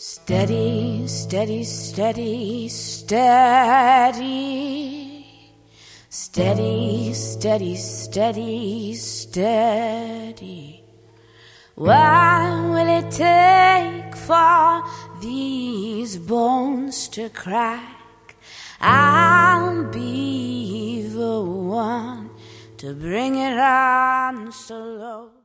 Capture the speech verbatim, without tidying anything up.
Steady, steady, steady, steady. Steady, steady, steady, steady. What will it take for these bones to crack? I'll be the one to bring it on slow.